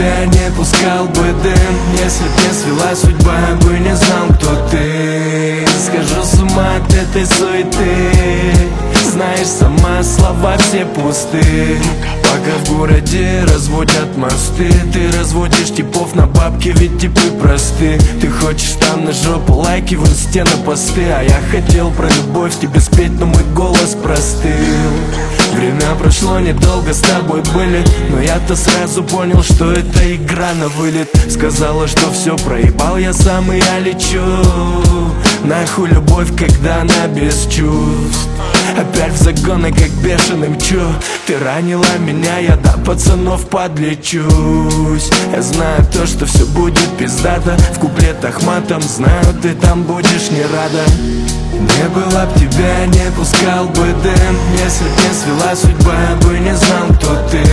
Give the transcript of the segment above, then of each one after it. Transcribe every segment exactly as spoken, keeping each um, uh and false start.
тебя не пускал бы дым. Если б не свела судьба, я бы не знал, кто ты. Схожу с ума от этой суеты. Знаешь, сама слова все пусты. Пока в городе разводят мосты, ты разводишь типов на бабки, ведь типы просты. Ты хочешь там на жопу лайки, в инсте на посты. А я хотел про любовь тебе спеть, но мой голос простыл. Время прошло недолго, с тобой были, но я-то сразу понял, что это игра на вылет. Сказала, что все проебал я сам, и я лечу. Нахуй любовь, когда она без чувств. Опять в загоны, как бешеный мчу. Ты ранила меня, я до пацанов подлечусь. Я знаю то, что все будет пиздато. В куплетах матом, знаю, ты там будешь не рада. Не было б тебя, не пускал бы дым. Если б не свела судьба, я бы не знал, кто ты.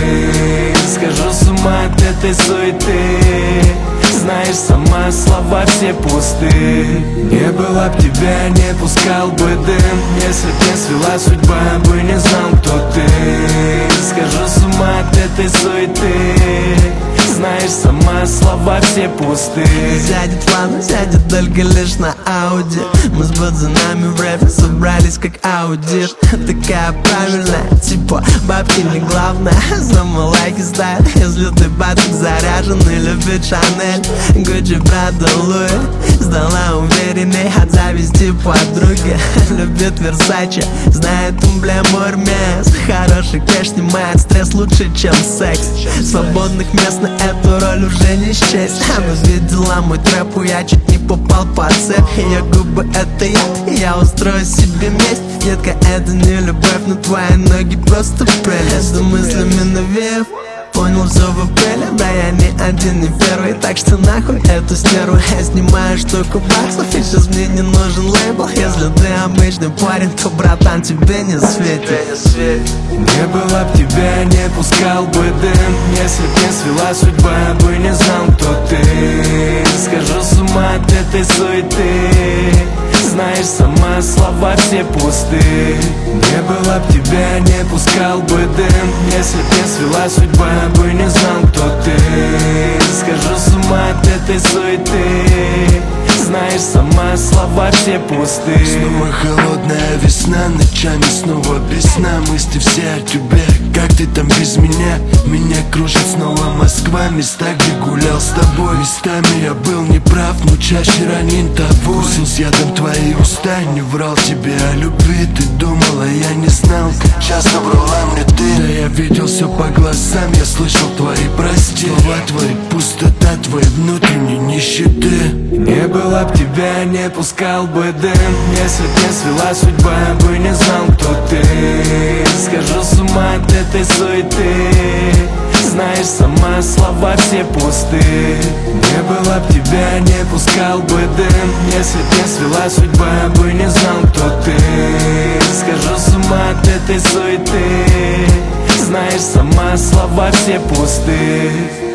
Схожу с ума от этой суеты. Знаешь, сама слова все пусты. Не было б тебя, не пускал бы дым. Если б не свела судьба, я бы не знал, кто ты. Схожу с ума от этой суеты. Знаешь, сама слова все пусты. Сядет фан, сядет только лишь на Ауди. Мы с пацанами в рэпе собрались как аудит. Такая правильная, типа бабки не главное. Сама лайки ставит, если ты пацан заряжен и любит Шанель, Гуччи, Прада, Луи. Сдала уверенней от зависти подруги. Любит Версаче, знает эмблему Hermes. Хороший кэш снимает стресс лучше, чем секс. Свободных мест на эту роль уже не счесть. Она видела мой трэп, я чуть не попал под цепь. Ее губы это я, я устрою себе месть. Детка, это не любовь, но твои ноги просто прелесть. За мыслями навеяв, понял все в апреле. Да я не один, не первый, так что нахуй эту стерву. Я снимаю штуку баксов, и сейчас мне не нужен лейбл. Если ты обычный парень, то, братан, тебе не светит. Не было б тебя, не пускал бы дым. Если б не свела судьба, я бы не знал, кто ты. Схожу с ума от этой суеты. Знаешь, сама слова все пусты. Не было б тебя, не пускал бы дым. Если б не свела судьба, я бы не знал, кто ты. Схожу с ума от этой суеты. Знаешь, сама слова все пусты. Снова холодная весна, ночами снова без сна. Мысли все о тебе, как ты там без меня. Меня кружит снова Москва, места, где гулял с тобой. Местами я был неправ, но чаще ранен тобой. Вкусил с ядом твои уста, не врал тебе о любви. Ты думала, я не знал, как часто врала мне ты. Да я видел все по глазам, я слышал твои прости. Слова твои, пустота твоей внутренней нищеты. Не было б тебя, не пускал бы дым. Если б не свела судьба, я бы не знал, кто ты. Схожу с ума от этой суеты. Знаешь, сама слова все пусты. Не было б тебя, не пускал бы дым. Если б не свела судьба, я бы не знал, кто ты. Схожу с ума от этой суеты. Знаешь, сама слова все пусты.